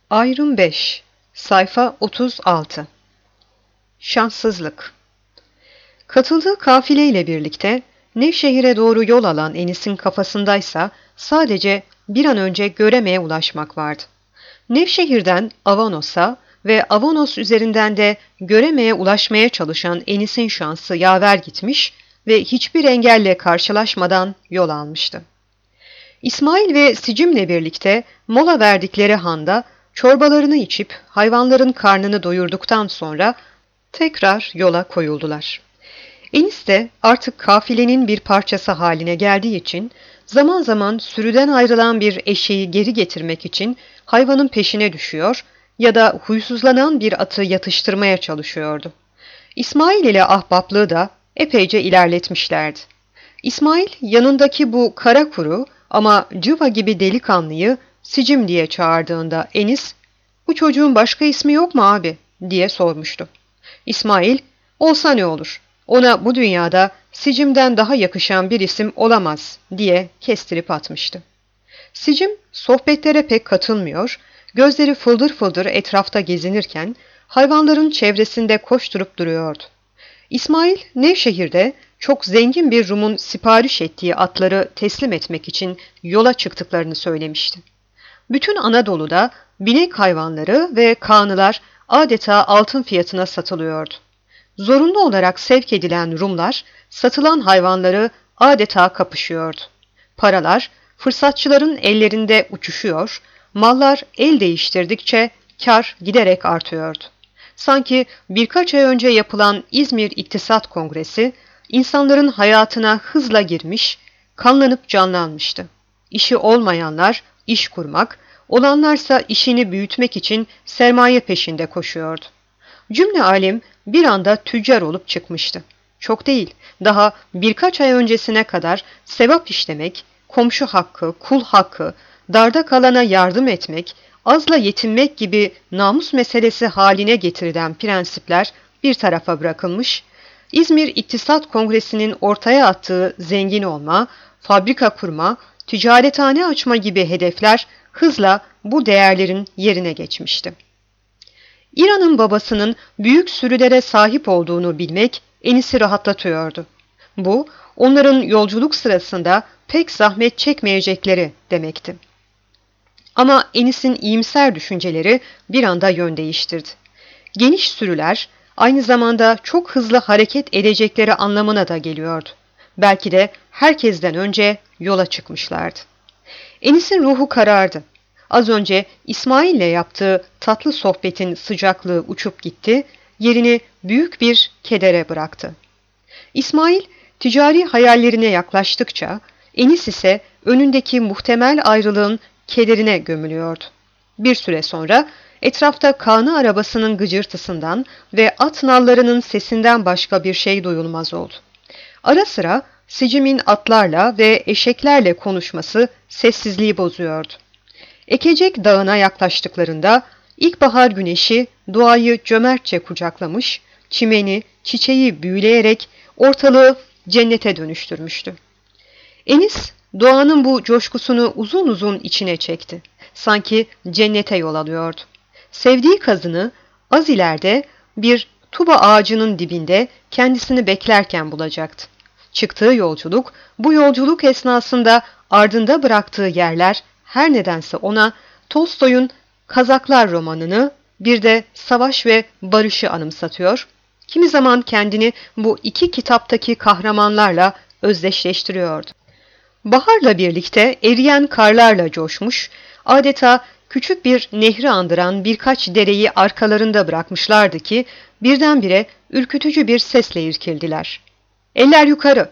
Ayrım 5, sayfa 36. Şanssızlık. Katıldığı kafileyle birlikte Nevşehir'e doğru yol alan Enis'in kafasındaysa sadece bir an önce Göreme'ye ulaşmak vardı. Nevşehir'den Avanos'a ve Avanos üzerinden de Göreme'ye ulaşmaya çalışan Enis'in şansı yaver gitmiş ve hiçbir engelle karşılaşmadan yol almıştı. İsmail ve Sicim'le birlikte mola verdikleri handa çorbalarını içip hayvanların karnını doyurduktan sonra tekrar yola koyuldular. Enis de artık kafilenin bir parçası haline geldiği için zaman zaman sürüden ayrılan bir eşeği geri getirmek için hayvanın peşine düşüyor ya da huysuzlanan bir atı yatıştırmaya çalışıyordu. İsmail ile ahbaplığı da epeyce ilerletmişlerdi. İsmail yanındaki bu kara kuru ama cıva gibi delikanlıyı Sicim diye çağırdığında Enis, "Bu çocuğun başka ismi yok mu abi?" diye sormuştu. İsmail, "Olsa ne olur? Ona bu dünyada Sicim'den daha yakışan bir isim olamaz." diye kestirip atmıştı. Sicim sohbetlere pek katılmıyor, gözleri fıldır fıldır etrafta gezinirken hayvanların çevresinde koşturup duruyordu. İsmail, Nevşehir'de çok zengin bir Rum'un sipariş ettiği atları teslim etmek için yola çıktıklarını söylemişti. Bütün Anadolu'da binek hayvanları ve kağnılar adeta altın fiyatına satılıyordu. Zorunlu olarak sevk edilen Rumlar satılan hayvanları adeta kapışıyordu. Paralar fırsatçıların ellerinde uçuşuyor, mallar el değiştirdikçe kar giderek artıyordu. Sanki birkaç ay önce yapılan İzmir İktisat Kongresi insanların hayatına hızla girmiş, kanlanıp canlanmıştı. İşi olmayanlar iş kurmak, olanlarsa işini büyütmek için sermaye peşinde koşuyordu. Cümle alem bir anda tüccar olup çıkmıştı. Çok değil, daha birkaç ay öncesine kadar sevap işlemek, komşu hakkı, kul hakkı, darda kalana yardım etmek, azla yetinmek gibi namus meselesi haline getirilen prensipler bir tarafa bırakılmış, İzmir İktisat Kongresi'nin ortaya attığı zengin olma, fabrika kurma, ticarethane açma gibi hedefler hızla bu değerlerin yerine geçmişti. İran'ın babasının büyük sürülere sahip olduğunu bilmek Enis'i rahatlatıyordu. Bu, onların yolculuk sırasında pek zahmet çekmeyecekleri demekti. Ama Enis'in iyimser düşünceleri bir anda yön değiştirdi. Geniş sürüler aynı zamanda çok hızlı hareket edecekleri anlamına da geliyordu. Belki de herkesten önce yola çıkmışlardı. Enis'in ruhu karardı. Az önce İsmail'le yaptığı tatlı sohbetin sıcaklığı uçup gitti, yerini büyük bir kedere bıraktı. İsmail ticari hayallerine yaklaştıkça Enis ise önündeki muhtemel ayrılığın kederine gömülüyordu. Bir süre sonra etrafta kağnı arabasının gıcırtısından ve at nallarının sesinden başka bir şey duyulmaz oldu. Ara sıra Sicim'in atlarla ve eşeklerle konuşması sessizliği bozuyordu. Ekecek Dağı'na yaklaştıklarında ilkbahar güneşi doğayı cömertçe kucaklamış, çimeni, çiçeği büyüleyerek ortalığı cennete dönüştürmüştü. Enis, doğanın bu coşkusunu uzun uzun içine çekti. Sanki cennete yol alıyordu. Sevdiği kazını az ileride bir tuba ağacının dibinde kendisini beklerken bulacaktı. Çıktığı yolculuk, bu yolculuk esnasında ardında bıraktığı yerler her nedense ona Tolstoy'un Kazaklar romanını, bir de Savaş ve Barış'ı anımsatıyor, kimi zaman kendini bu iki kitaptaki kahramanlarla özdeşleştiriyordu. Baharla birlikte eriyen karlarla coşmuş, adeta küçük bir nehri andıran birkaç dereyi arkalarında bırakmışlardı ki birdenbire ürkütücü bir sesle irkildiler. "Eller yukarı!"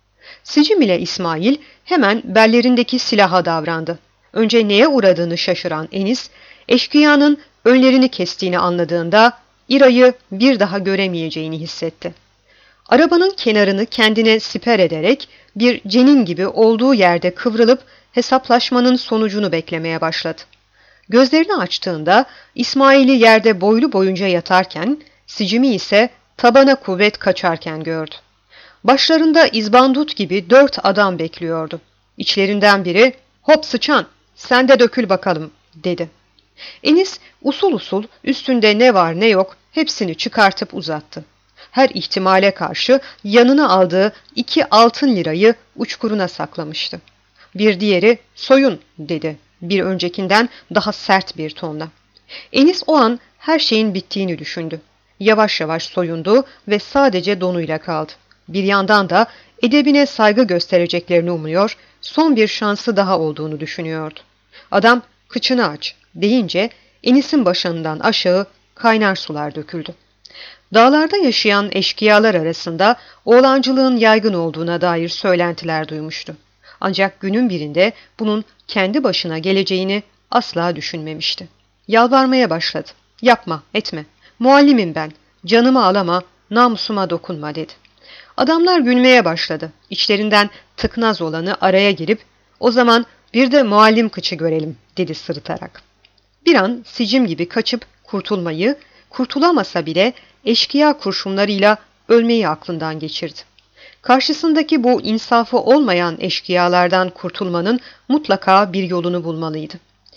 Sicim ile İsmail hemen bellerindeki silaha davrandı. Önce neye uğradığını şaşıran Enis, eşkıyanın önlerini kestiğini anladığında İra'yı bir daha göremeyeceğini hissetti. Arabanın kenarını kendine siper ederek bir cenin gibi olduğu yerde kıvrılıp hesaplaşmanın sonucunu beklemeye başladı. Gözlerini açtığında İsmail'i yerde boylu boyunca yatarken, Sicim'i ise tabana kuvvet kaçarken gördü. Başlarında izbandut gibi 4 adam bekliyordu. İçlerinden biri, "Hop sıçan, sen de dökül bakalım," dedi. Enis usul usul üstünde ne var ne yok hepsini çıkartıp uzattı. Her ihtimale karşı yanına aldığı 2 altın lirayı uçkuruna saklamıştı. Bir diğeri soyun dedi bir öncekinden daha sert bir tonla. Enis o an her şeyin bittiğini düşündü. Yavaş yavaş soyundu ve sadece donuyla kaldı. Bir yandan da edebine saygı göstereceklerini umuyor, son bir şansı daha olduğunu düşünüyordu. Adam kıçını aç deyince Enis'in başından aşağı kaynar sular döküldü. Dağlarda yaşayan eşkıyalar arasında oğlancılığın yaygın olduğuna dair söylentiler duymuştu. Ancak günün birinde bunun kendi başına geleceğini asla düşünmemişti. Yalvarmaya başladı. Yapma, etme. Muallimim ben. Canımı alama, namusuma dokunma dedi. Adamlar gülmeye başladı. İçlerinden tıknaz olanı araya girip o zaman bir de muallim kıçı görelim dedi sırıtarak. Bir an sicim gibi kaçıp kurtulmayı, kurtulamasa bile eşkıya kurşunlarıyla ölmeyi aklından geçirdi. Karşısındaki bu insafı olmayan eşkıyalardan kurtulmanın mutlaka bir yolunu bulmalıydı.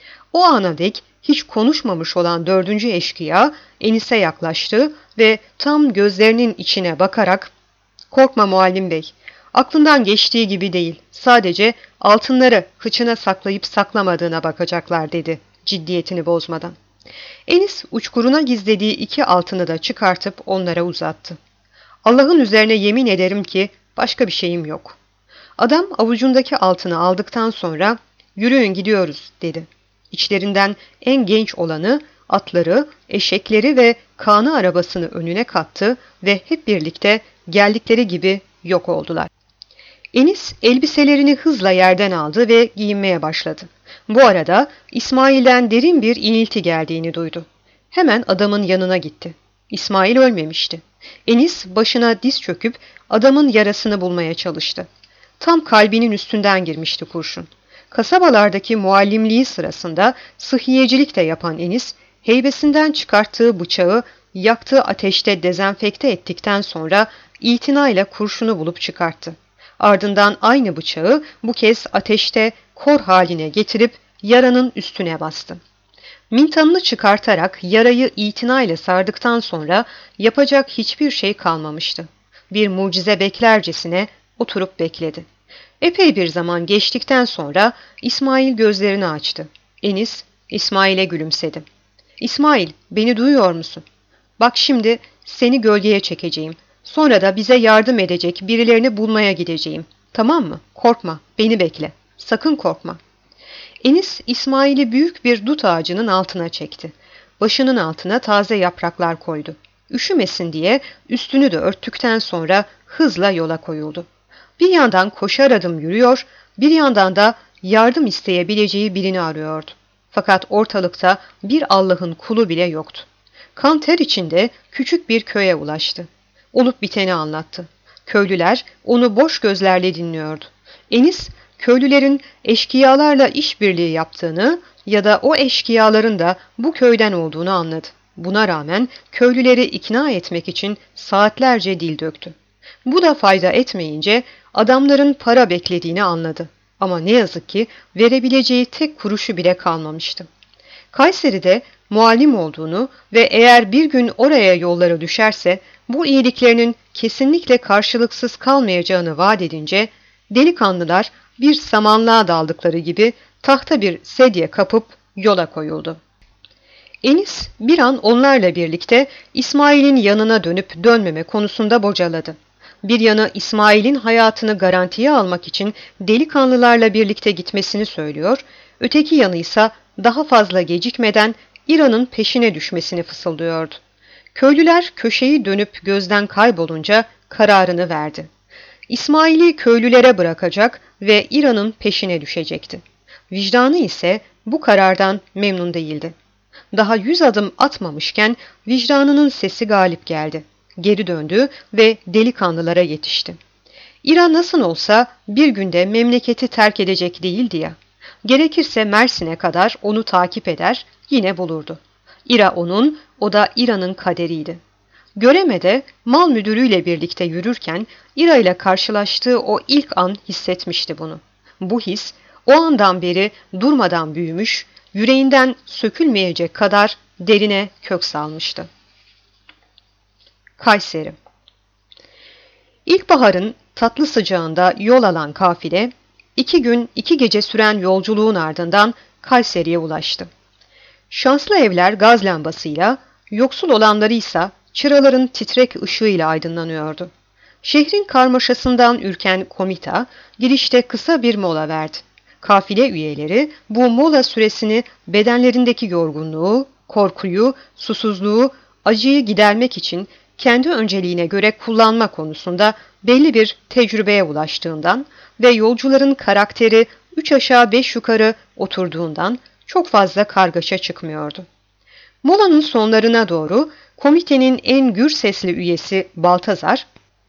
O ana dek hiç konuşmamış olan 4. eşkıya Enis'e yaklaştı ve tam gözlerinin içine bakarak "Korkma muallim bey, aklından geçtiği gibi değil, sadece altınları kıçına saklayıp saklamadığına bakacaklar" dedi ciddiyetini bozmadan. Enis uçkuruna gizlediği 2 altını da çıkartıp onlara uzattı. "Allah'ın üzerine yemin ederim ki başka bir şeyim yok." Adam avucundaki altını aldıktan sonra "Yürüyün gidiyoruz" dedi. İçlerinden en genç olanı atları, eşekleri ve Kaan'ı arabasını önüne kattı ve hep birlikte geldikleri gibi yok oldular. Enis elbiselerini hızla yerden aldı ve giyinmeye başladı. Bu arada İsmail'den derin bir inilti geldiğini duydu. Hemen adamın yanına gitti. İsmail ölmemişti. Enis başına diz çöküp adamın yarasını bulmaya çalıştı. Tam kalbinin üstünden girmişti kurşun. Kasabalardaki muallimliği sırasında sıhhiyecilik de yapan Enis, heybesinden çıkarttığı bıçağı yaktığı ateşte dezenfekte ettikten sonra itinayla kurşunu bulup çıkarttı. Ardından aynı bıçağı bu kez ateşte kor haline getirip yaranın üstüne bastı. Mintanını çıkartarak yarayı itinayla sardıktan sonra yapacak hiçbir şey kalmamıştı. Bir mucize beklercesine oturup bekledi. Epey bir zaman geçtikten sonra İsmail gözlerini açtı. Enis İsmail'e gülümsedi. "İsmail, beni duyuyor musun? Bak şimdi seni gölgeye çekeceğim. Sonra da bize yardım edecek birilerini bulmaya gideceğim. Tamam mı? Korkma, beni bekle. Sakın korkma." Enis İsmail'i büyük bir dut ağacının altına çekti. Başının altına taze yapraklar koydu. Üşümesin diye üstünü de örttükten sonra hızla yola koyuldu. Bir yandan koşar adım yürüyor, bir yandan da yardım isteyebileceği birini arıyordu. Fakat ortalıkta bir Allah'ın kulu bile yoktu. Kan ter içinde küçük bir köye ulaştı. Olup biteni anlattı. Köylüler onu boş gözlerle dinliyordu. Enis, köylülerin eşkıyalarla işbirliği yaptığını ya da o eşkıyaların da bu köyden olduğunu anladı. Buna rağmen köylüleri ikna etmek için saatlerce dil döktü. Bu da fayda etmeyince adamların para beklediğini anladı. Ama ne yazık ki verebileceği tek kuruşu bile kalmamıştı. Kayseri'de muallim olduğunu ve eğer bir gün oraya yolları düşerse bu iyiliklerinin kesinlikle karşılıksız kalmayacağını vaat edince delikanlılar bir samanlığa daldıkları gibi tahta bir sedye kapıp yola koyuldu. Enis bir an onlarla birlikte İsmail'in yanına dönüp dönmeme konusunda bocaladı. Bir yanı İsmail'in hayatını garantiye almak için delikanlılarla birlikte gitmesini söylüyor, öteki yanı ise daha fazla gecikmeden İran'ın peşine düşmesini fısıldıyordu. Köylüler köşeyi dönüp gözden kaybolunca kararını verdi. İsmail'i köylülere bırakacak ve İran'ın peşine düşecekti. Vicdanı ise bu karardan memnun değildi. Daha 100 adım atmamışken vicdanının sesi galip geldi. Geri döndü ve delikanlılara yetişti. İran nasıl olsa bir günde memleketi terk edecek değildi ya. Gerekirse Mersin'e kadar onu takip eder, yine bulurdu. İra onun, o da İra'nın kaderiydi. Göreme'de mal müdürüyle birlikte yürürken İra ile karşılaştığı o ilk an hissetmişti bunu. Bu his o andan beri durmadan büyümüş, yüreğinden sökülmeyecek kadar derine kök salmıştı. Kayseri. İlkbaharın tatlı sıcağında yol alan kafile, 2 gün 2 gece süren yolculuğun ardından Kayseri'ye ulaştı. Şanslı evler gaz lambasıyla, yoksul olanları ise çıraların titrek ışığıyla aydınlanıyordu. Şehrin karmaşasından ürken komita, girişte kısa bir mola verdi. Kafile üyeleri bu mola süresini bedenlerindeki yorgunluğu, korkuyu, susuzluğu, acıyı gidermek için kendi önceliğine göre kullanma konusunda belli bir tecrübeye ulaştığından ve yolcuların karakteri 3 aşağı 5 yukarı oturduğundan çok fazla kargaşa çıkmıyordu. Molanın sonlarına doğru komitenin en gür sesli üyesi Baltazar,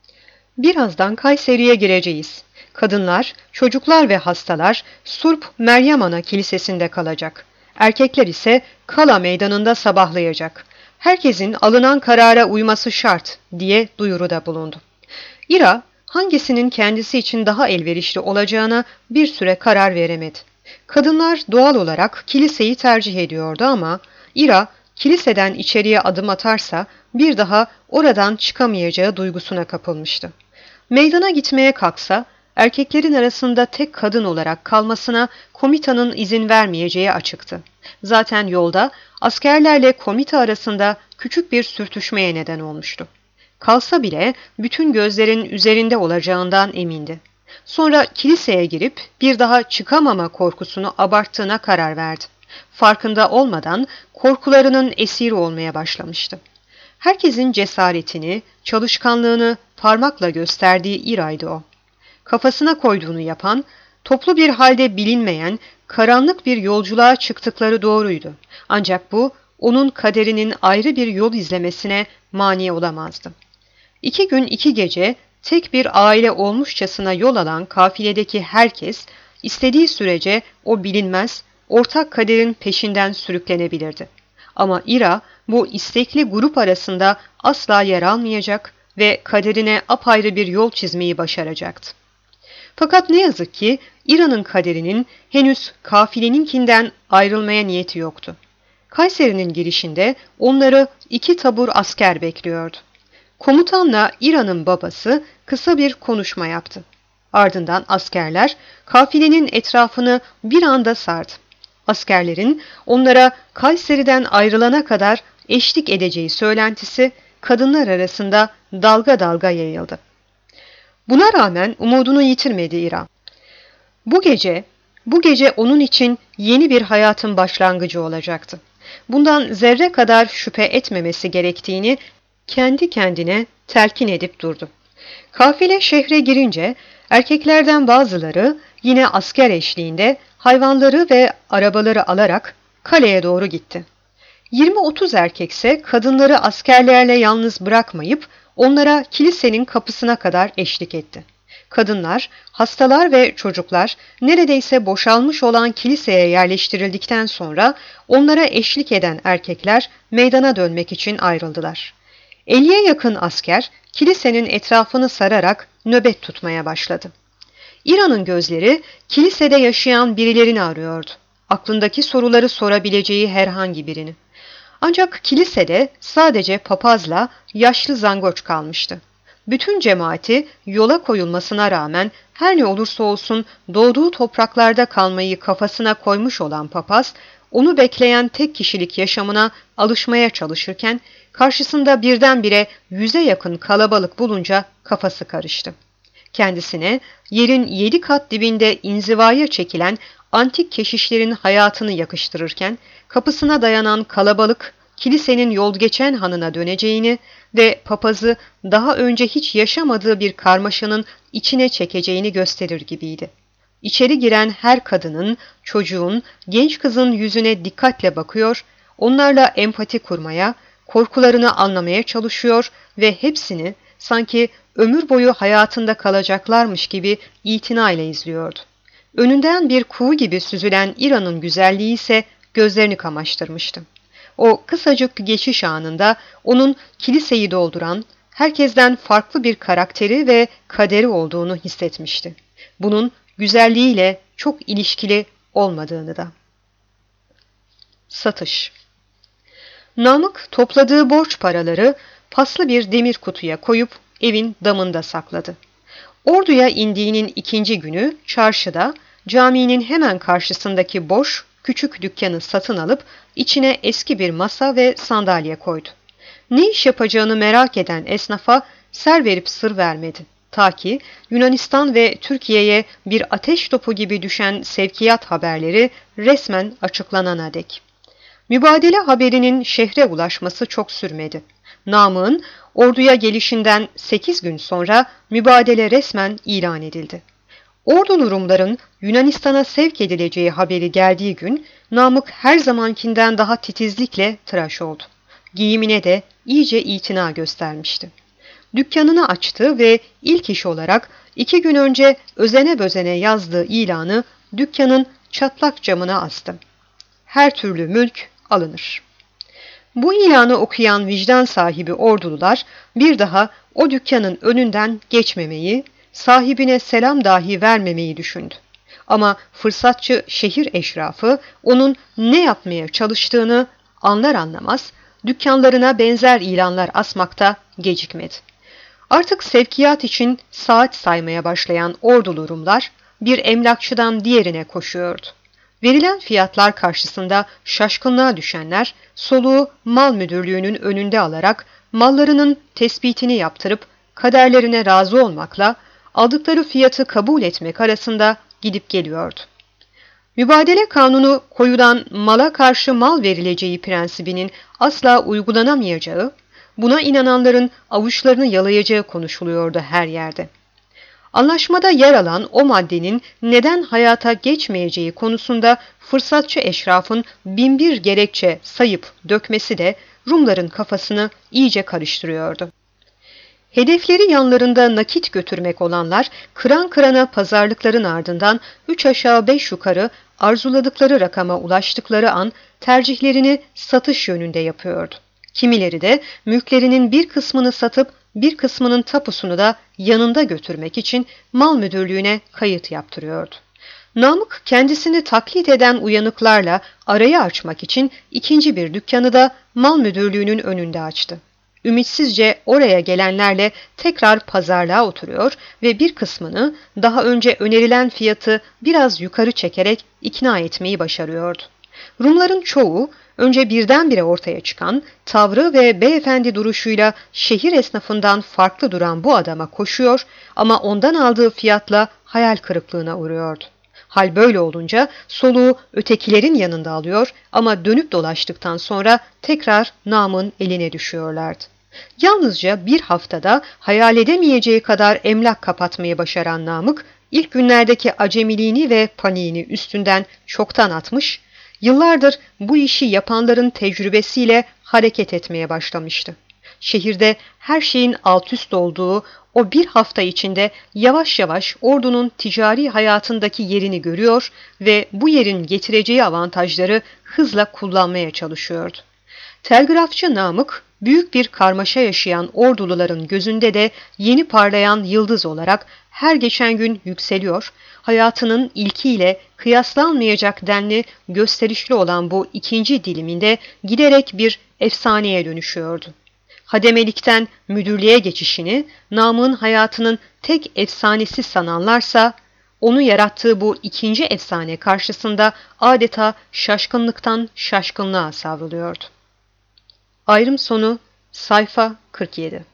"Birazdan Kayseri'ye gireceğiz. Kadınlar, çocuklar ve hastalar Surp Meryem Ana Kilisesi'nde kalacak. Erkekler ise Kala Meydanı'nda sabahlayacak. Herkesin alınan karara uyması şart," diye duyuruda bulundu. İra, hangisinin kendisi için daha elverişli olacağına bir süre karar veremedi. Kadınlar doğal olarak kiliseyi tercih ediyordu ama İra, kiliseden içeriye adım atarsa bir daha oradan çıkamayacağı duygusuna kapılmıştı. Meydana gitmeye kalksa, erkeklerin arasında tek kadın olarak kalmasına komitanın izin vermeyeceği açıktı. Zaten yolda askerlerle komita arasında küçük bir sürtüşmeye neden olmuştu. Kalsa bile bütün gözlerin üzerinde olacağından emindi. Sonra kiliseye girip bir daha çıkamama korkusunu abarttığına karar verdi. Farkında olmadan korkularının esiri olmaya başlamıştı. Herkesin cesaretini, çalışkanlığını parmakla gösterdiği İra'ydı o. Kafasına koyduğunu yapan, toplu bir halde bilinmeyen, karanlık bir yolculuğa çıktıkları doğruydu. Ancak bu, onun kaderinin ayrı bir yol izlemesine mani olamazdı. 2 gün 2 gece tek bir aile olmuşçasına yol alan kafiledeki herkes, istediği sürece o bilinmez, ortak kaderin peşinden sürüklenebilirdi. Ama İra, bu istekli grup arasında asla yer almayacak ve kaderine apayrı bir yol çizmeyi başaracaktı. Fakat ne yazık ki İra'nın kaderinin henüz kafileninkinden ayrılmaya niyeti yoktu. Kayseri'nin girişinde onları 2 tabur asker bekliyordu. Komutanla İra'nın babası kısa bir konuşma yaptı. Ardından askerler kafilenin etrafını bir anda sardı. Askerlerin onlara Kayseri'den ayrılana kadar eşlik edeceği söylentisi kadınlar arasında dalga dalga yayıldı. Buna rağmen umudunu yitirmedi İra. Bu gece onun için yeni bir hayatın başlangıcı olacaktı. Bundan zerre kadar şüphe etmemesi gerektiğini kendi kendine telkin edip durdu. Kafile şehre girince erkeklerden bazıları yine asker eşliğinde hayvanları ve arabaları alarak kaleye doğru gitti. 20-30 erkekse kadınları askerlerle yalnız bırakmayıp onlara kilisenin kapısına kadar eşlik etti. Kadınlar, hastalar ve çocuklar neredeyse boşalmış olan kiliseye yerleştirildikten sonra onlara eşlik eden erkekler meydana dönmek için ayrıldılar. 50'ye yakın asker kilisenin etrafını sararak nöbet tutmaya başladı. İra'nın gözleri kilisede yaşayan birilerini arıyordu. Aklındaki soruları sorabileceği herhangi birini. Ancak kilisede sadece papazla yaşlı zangoç kalmıştı. Bütün cemaati yola koyulmasına rağmen her ne olursa olsun doğduğu topraklarda kalmayı kafasına koymuş olan papaz, onu bekleyen tek kişilik yaşamına alışmaya çalışırken karşısında birdenbire 100'e yakın kalabalık bulunca kafası karıştı. Kendisine yerin 7 kat dibinde inzivaya çekilen antik keşişlerin hayatını yakıştırırken kapısına dayanan kalabalık kilisenin yol geçen hanına döneceğini ve papazı daha önce hiç yaşamadığı bir karmaşanın içine çekeceğini gösterir gibiydi. İçeri giren her kadının, çocuğun, genç kızın yüzüne dikkatle bakıyor, onlarla empati kurmaya, korkularını anlamaya çalışıyor ve hepsini sanki ömür boyu hayatında kalacaklarmış gibi itinayla izliyordu. Önünden bir kuğu gibi süzülen İra'nın güzelliği ise gözlerini kamaştırmıştı. O kısacık geçiş anında onun kiliseyi dolduran, herkesten farklı bir karakteri ve kaderi olduğunu hissetmişti. Bunun güzelliğiyle çok ilişkili olmadığını da. Satış. Namık topladığı borç paraları paslı bir demir kutuya koyup evin damında sakladı. Orduya indiğinin ikinci günü çarşıda caminin hemen karşısındaki boş küçük dükkanı satın alıp içine eski bir masa ve sandalye koydu. Ne iş yapacağını merak eden esnafa ser verip sır vermedi. Ta ki Yunanistan ve Türkiye'ye bir ateş topu gibi düşen sevkiyat haberleri resmen açıklanana dek. Mübadele haberinin şehre ulaşması çok sürmedi. Namık'ın orduya gelişinden 8 gün sonra mübadele resmen ilan edildi. Ordulu Rumların Yunanistan'a sevk edileceği haberi geldiği gün Namık her zamankinden daha titizlikle tıraş oldu. Giyimine de iyice itina göstermişti. Dükkanını açtı ve ilk iş olarak 2 gün önce özene bözene yazdığı ilanı dükkanın çatlak camına astı. Her türlü mülk alınır. Bu ilanı okuyan vicdan sahibi ordulular bir daha o dükkanın önünden geçmemeyi, sahibine selam dahi vermemeyi düşündü. Ama fırsatçı şehir eşrafı onun ne yapmaya çalıştığını anlar anlamaz dükkanlarına benzer ilanlar asmakta gecikmedi. Artık sevkiyat için saat saymaya başlayan ordulu Rumlar bir emlakçıdan diğerine koşuyordu. Verilen fiyatlar karşısında şaşkınlığa düşenler soluğu mal müdürlüğünün önünde alarak mallarının tespitini yaptırıp kaderlerine razı olmakla aldıkları fiyatı kabul etmek arasında gidip geliyordu. Mübadele kanunu koyulan mala karşı mal verileceği prensibinin asla uygulanamayacağı, buna inananların avuçlarını yalayacağı konuşuluyordu her yerde. Anlaşmada yer alan o maddenin neden hayata geçmeyeceği konusunda fırsatçı eşrafın binbir gerekçe sayıp dökmesi de Rumların kafasını iyice karıştırıyordu. Hedefleri yanlarında nakit götürmek olanlar kıran kırana pazarlıkların ardından 3 aşağı 5 yukarı arzuladıkları rakama ulaştıkları an tercihlerini satış yönünde yapıyordu. Kimileri de mülklerinin bir kısmını satıp bir kısmının tapusunu da yanında götürmek için mal müdürlüğüne kayıt yaptırıyordu. Namık kendisini taklit eden uyanıklarla arayı açmak için ikinci bir dükkanı da mal müdürlüğünün önünde açtı. Ümitsizce oraya gelenlerle tekrar pazarlığa oturuyor ve bir kısmını daha önce önerilen fiyatı biraz yukarı çekerek ikna etmeyi başarıyordu. Rumların çoğu önce birdenbire ortaya çıkan tavrı ve beyefendi duruşuyla şehir esnafından farklı duran bu adama koşuyor ama ondan aldığı fiyatla hayal kırıklığına uğruyordu. Hal böyle olunca soluğu ötekilerin yanında alıyor ama dönüp dolaştıktan sonra tekrar Namık'ın eline düşüyorlardı. Yalnızca bir haftada hayal edemeyeceği kadar emlak kapatmayı başaran Namık, ilk günlerdeki acemiliğini ve paniğini üstünden çoktan atmış, yıllardır bu işi yapanların tecrübesiyle hareket etmeye başlamıştı. Şehirde her şeyin altüst olduğu o bir hafta içinde yavaş yavaş ordunun ticari hayatındaki yerini görüyor ve bu yerin getireceği avantajları hızla kullanmaya çalışıyordu. Telgrafçı Namık, büyük bir karmaşa yaşayan orduluların gözünde de yeni parlayan yıldız olarak her geçen gün yükseliyor, hayatının ilkiyle kıyaslanmayacak denli gösterişli olan bu ikinci diliminde giderek bir efsaneye dönüşüyordu. Hademelikten müdürlüğe geçişini Namık'ın hayatının tek efsanesi sananlarsa, onu yarattığı bu ikinci efsane karşısında adeta şaşkınlıktan şaşkınlığa savruluyordu. Ayrım sonu sayfa 47.